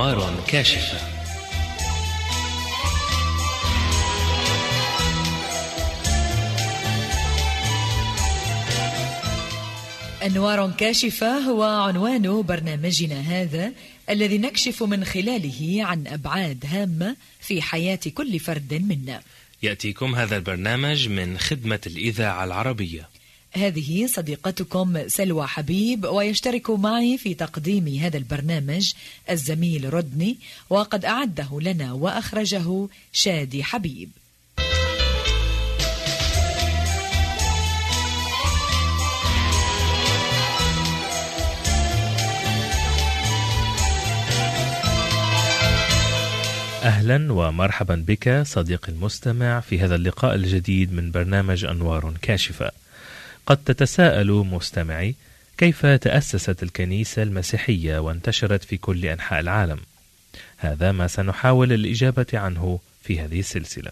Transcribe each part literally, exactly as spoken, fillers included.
أنوار كاشفة. أنوار كاشفة هو عنوان برنامجنا هذا، الذي نكشف من خلاله عن أبعاد هامة في حياة كل فرد منا. يأتيكم هذا البرنامج من خدمة الإذاعة العربية. هذه صديقتكم سلوى حبيب، ويشترك معي في تقديم هذا البرنامج الزميل ردني، وقد أعده لنا وأخرجه شادي حبيب. أهلا ومرحبا بك صديقي المستمع في هذا اللقاء الجديد من برنامج أنوار كاشفة. قد تتساءل مستمعي، كيف تأسست الكنيسة المسيحية وانتشرت في كل أنحاء العالم؟ هذا ما سنحاول الإجابة عنه في هذه السلسلة.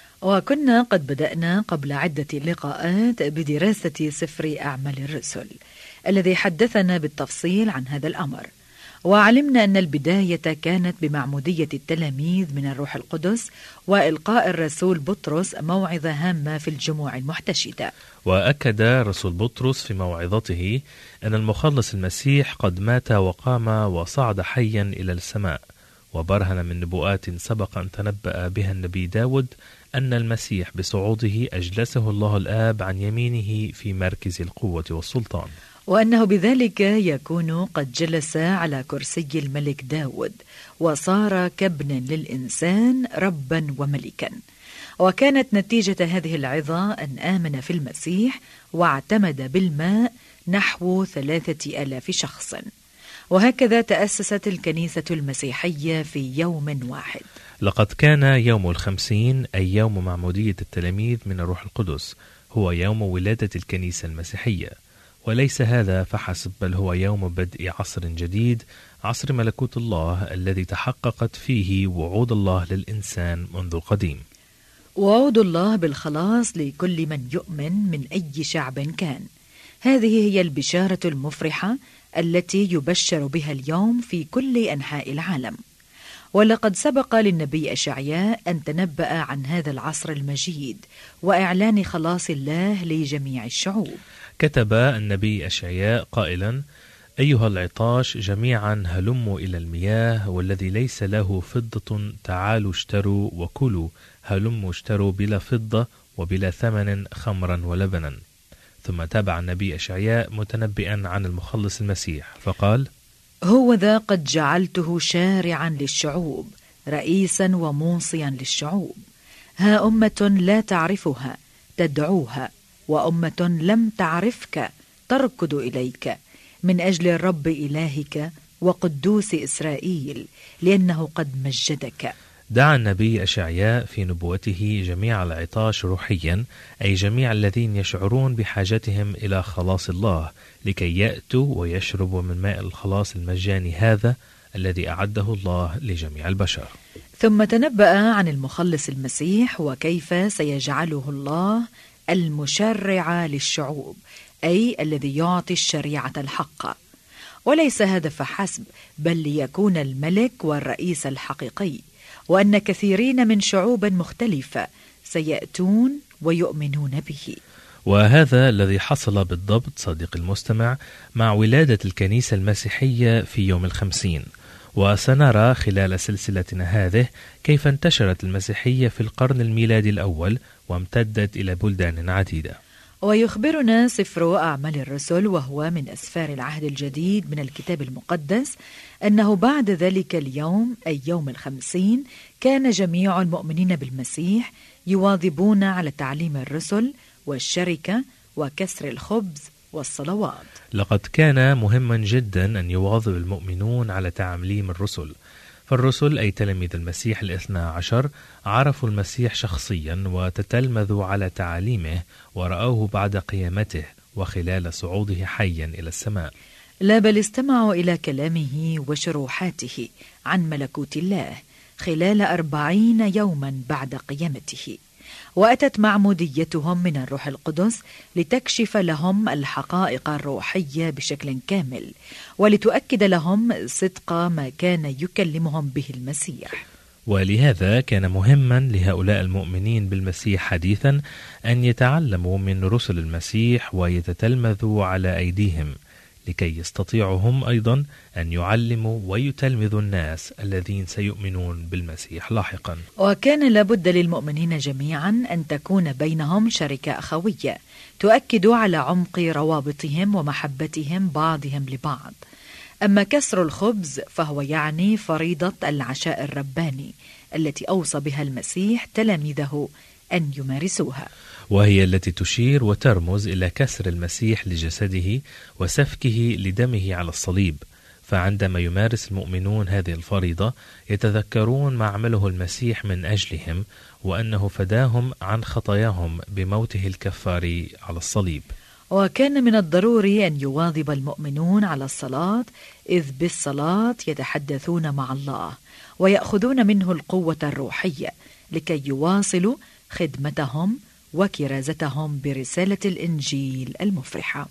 وكنا قد بدأنا قبل عدة لقاءات بدراسة سفر أعمال الرسل الذي حدثنا بالتفصيل عن هذا الأمر، وعلمنا أن البداية كانت بمعمودية التلاميذ من الروح القدس وإلقاء الرسول بطرس موعظة هامة في الجموع المحتشدة. وأكد رسول بطرس في موعظته أن المخلص المسيح قد مات وقام وصعد حيا إلى السماء، وبرهن من نبوءات سبق أن تنبأ بها النبي داود أن المسيح بصعوده أجلسه الله الآب عن يمينه في مركز القوة والسلطان، وأنه بذلك يكون قد جلس على كرسي الملك داود وصار كابنا للإنسان ربا وملكا. وكانت نتيجة هذه العظة أن آمن في المسيح واعتمد بالماء نحو ثلاثة ألاف شخص. وهكذا تأسست الكنيسة المسيحية في يوم واحد. لقد كان يوم الخمسين أي يوم معمودية التلاميذ من الروح القدس هو يوم ولادة الكنيسة المسيحية، وليس هذا فحسب، بل هو يوم بدء عصر جديد، عصر ملكوت الله الذي تحققت فيه وعود الله للإنسان منذ القديم. وعود الله بالخلاص لكل من يؤمن من أي شعب كان. هذه هي البشارة المفرحة التي يبشر بها اليوم في كل أنحاء العالم. ولقد سبق للنبي أشعياء أن تنبأ عن هذا العصر المجيد وإعلان خلاص الله لجميع الشعوب. كتب النبي أشعياء قائلا: أيها العطاش جميعا هلموا إلى المياه، والذي ليس له فضة تعالوا اشتروا وكلوا، هلموا اشتروا بلا فضة وبلا ثمن خمرا ولبنا. ثم تابع النبي أشعياء متنبئا عن المخلص المسيح فقال: هو ذا قد جعلته شارعا للشعوب، رئيسا وموصيا للشعوب. ها أمة لا تعرفها تدعوها، وأمة لم تعرفك تركض إليك، من أجل الرب إلهك وقدوس إسرائيل، لأنه قد مجدك. دعا النبي أشعياء في نبوته جميع العطاش روحيا، أي جميع الذين يشعرون بحاجتهم إلى خلاص الله، لكي يأتوا ويشربوا من ماء الخلاص المجاني هذا الذي أعده الله لجميع البشر. ثم تنبأ عن المخلص المسيح وكيف سيجعله الله المشرع للشعوب، أي الذي يعطي الشريعة الحق. وليس هذا فحسب، بل ليكون الملك والرئيس الحقيقي، وأن كثيرين من شعوب مختلفة سيأتون ويؤمنون به. وهذا الذي حصل بالضبط صديق المستمع مع ولادة الكنيسة المسيحية في يوم الخمسين. وسنرى خلال سلسلتنا هذه كيف انتشرت المسيحية في القرن الميلادي الأول وامتدت إلى بلدان عديدة. ويخبرنا سفر أعمال الرسل، وهو من أسفار العهد الجديد من الكتاب المقدس، أنه بعد ذلك اليوم أي يوم الخمسين كان جميع المؤمنين بالمسيح يواظبون على تعليم الرسل والشركة وكسر الخبز والصلوات. لقد كان مهما جدا أن يواظب المؤمنون على تعليم الرسل، فالرسل أي تلاميذ المسيح الاثنى عشر عرفوا المسيح شخصيا وتتلمذوا على تعاليمه ورأوه بعد قيامته وخلال صعوده حيا إلى السماء. لا بل استمعوا إلى كلامه وشروحاته عن ملكوت الله خلال أربعين يوما بعد قيامته، وأتت معموديتهم من الروح القدس لتكشف لهم الحقائق الروحية بشكل كامل، ولتؤكد لهم صدق ما كان يكلمهم به المسيح. ولهذا كان مهما لهؤلاء المؤمنين بالمسيح حديثا أن يتعلموا من رسل المسيح ويتتلمذوا على أيديهم، لكي يستطيعوا هم أيضا أن يعلموا ويتلمذوا الناس الذين سيؤمنون بالمسيح لاحقا. وكان لابد للمؤمنين جميعا أن تكون بينهم شركة أخوية تؤكد على عمق روابطهم ومحبتهم بعضهم لبعض. أما كسر الخبز فهو يعني فريضة العشاء الرباني التي أوصى بها المسيح تلاميذه أن يمارسوها، وهي التي تشير وترمز إلى كسر المسيح لجسده وسفكه لدمه على الصليب. فعندما يمارس المؤمنون هذه الفريضة يتذكرون ما عمله المسيح من أجلهم، وأنه فداهم عن خطاياهم بموته الكفاري على الصليب. وكان من الضروري أن يواظب المؤمنون على الصلاة، إذ بالصلاة يتحدثون مع الله ويأخذون منه القوة الروحية لكي يواصلوا خدمتهم وكرازتهم برسالة الإنجيل المفرحة.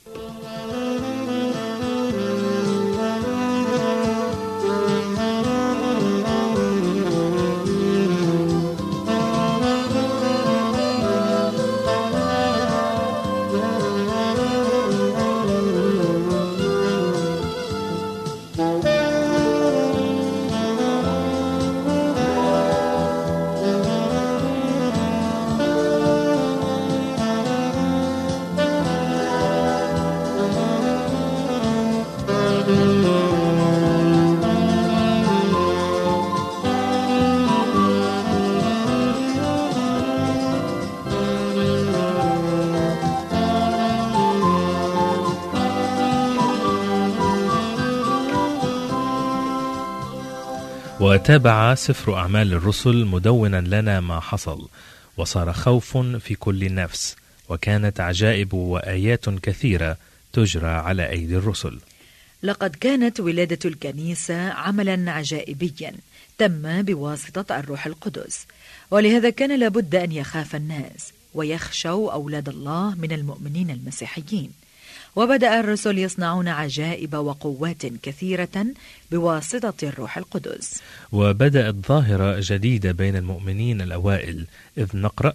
وتابع سفر أعمال الرسل مدونا لنا ما حصل، وصار خوف في كل نفس، وكانت عجائب وآيات كثيرة تجرى على أيدي الرسل. لقد كانت ولادة الكنيسة عملا عجائبيا تم بواسطة الروح القدس، ولهذا كان لابد أن يخاف الناس ويخشوا أولاد الله من المؤمنين المسيحيين. وبدأ الرسل يصنعون عجائب وقوات كثيرة بواسطة الروح القدس. وبدأت ظاهرة جديدة بين المؤمنين الأوائل، إذ نقرأ: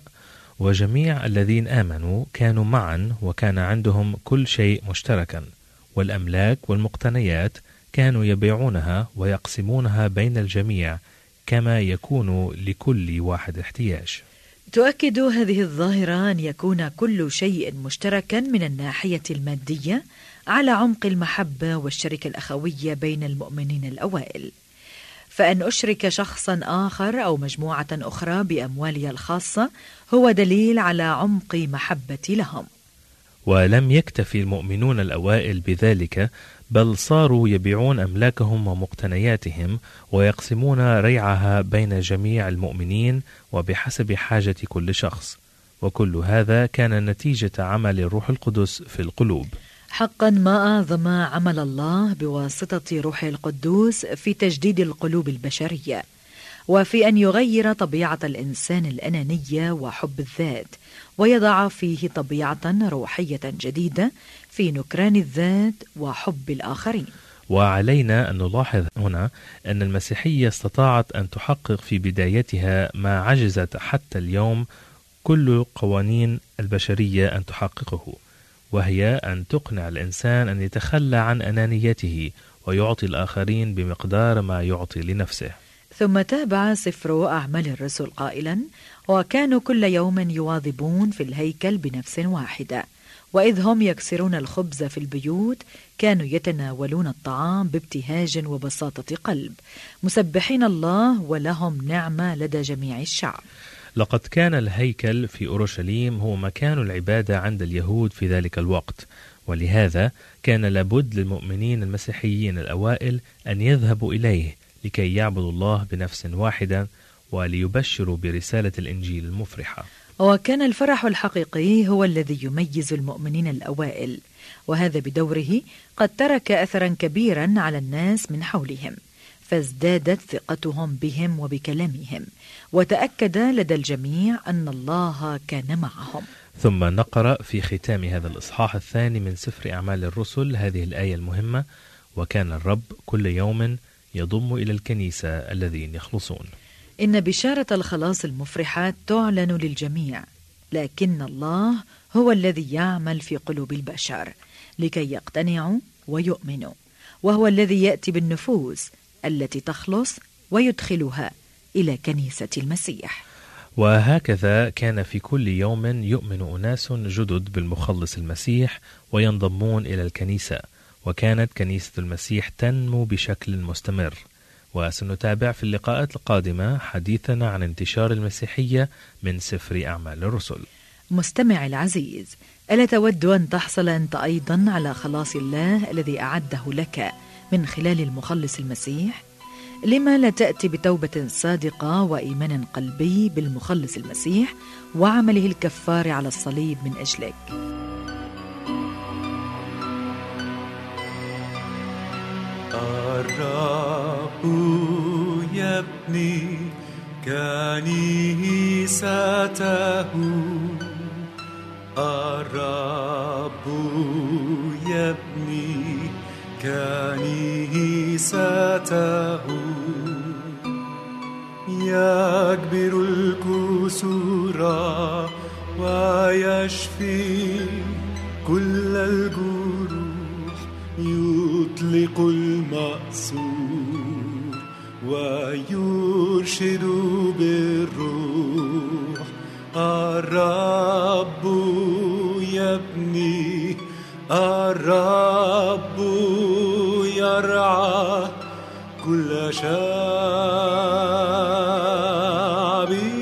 وجميع الذين آمنوا كانوا معا وكان عندهم كل شيء مشتركا، والأملاك والمقتنيات كانوا يبيعونها ويقسمونها بين الجميع كما يكون لكل واحد احتياج. تؤكد هذه الظاهرة أن يكون كل شيء مشتركا من الناحية المادية على عمق المحبة والشركة الأخوية بين المؤمنين الأوائل. فأن أشرك شخصا آخر أو مجموعة أخرى بأموالي الخاصة هو دليل على عمق محبتي لهم. ولم يكتفي المؤمنون الأوائل بذلك، بل صاروا يبيعون أملاكهم ومقتنياتهم ويقسمون ريعها بين جميع المؤمنين وبحسب حاجة كل شخص، وكل هذا كان نتيجة عمل الروح القدس في القلوب. حقا ما أعظم عمل الله بواسطة روح القدوس في تجديد القلوب البشرية، وفي أن يغير طبيعة الإنسان الأنانية وحب الذات، ويضع فيه طبيعة روحية جديدة في نكران الذات وحب الآخرين. وعلينا أن نلاحظ هنا أن المسيحية استطاعت أن تحقق في بدايتها ما عجزت حتى اليوم كل قوانين البشرية أن تحققه، وهي أن تقنع الإنسان أن يتخلى عن أنانيته ويعطي الآخرين بمقدار ما يعطي لنفسه. ثم تابع سفر أعمال الرسل قائلا: وكانوا كل يوم يواظبون في الهيكل بنفس واحدة، وإذ هم يكسرون الخبز في البيوت كانوا يتناولون الطعام بابتهاج وبساطة قلب، مسبحين الله ولهم نعمة لدى جميع الشعب. لقد كان الهيكل في أورشليم هو مكان العبادة عند اليهود في ذلك الوقت، ولهذا كان لابد للمؤمنين المسيحيين الأوائل أن يذهبوا إليه لكي يعبدوا الله بنفس واحدة وليبشروا برسالة الإنجيل المفرحة. وكان الفرح الحقيقي هو الذي يميز المؤمنين الأوائل، وهذا بدوره قد ترك أثرا كبيرا على الناس من حولهم، فازدادت ثقتهم بهم وبكلامهم، وتأكد لدى الجميع أن الله كان معهم. ثم نقرأ في ختام هذا الإصحاح الثاني من سفر أعمال الرسل هذه الآية المهمة: وكان الرب كل يوم يضم إلى الكنيسة الذين يخلصون. إن بشارة الخلاص المفرحة تعلن للجميع، لكن الله هو الذي يعمل في قلوب البشر لكي يقتنعوا ويؤمنوا، وهو الذي يأتي بالنفوس التي تخلص ويدخلها إلى كنيسة المسيح. وهكذا كان في كل يوم يؤمن أناس جدد بالمخلص المسيح وينضمون إلى الكنيسة، وكانت كنيسة المسيح تنمو بشكل مستمر. وسنتابع في اللقاءات القادمة حديثنا عن انتشار المسيحية من سفر أعمال الرسل. مستمع العزيز، ألا تود أن تحصل أنت أيضا على خلاص الله الذي أعده لك من خلال المخلص المسيح؟ لما لا تأتي بتوبة صادقة وإيمان قلبي بالمخلص المسيح وعمله الكفار على الصليب من أجلك؟ الرب يبني كنيسته، الرب يبني كنيسته، يكبر الكسور ويشفي كل الجروح، يطلق المأسور ويرشد بالروح. الرب يبني، الرب يرعى كل شعبه.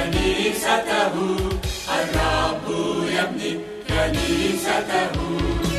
الرب يبني كنيسته.